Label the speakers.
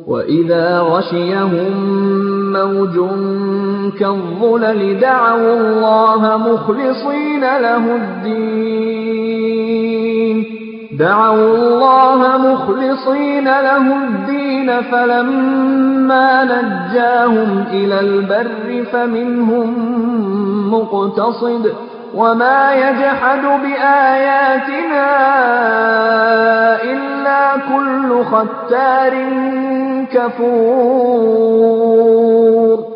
Speaker 1: وإذا غشيهم موج كالظلل دعوا الله مخلصين له الدين فلما نجاهم إلى البر فمنهم مقتصد وما يجحد بآياتنا إلا كل ختار كفور.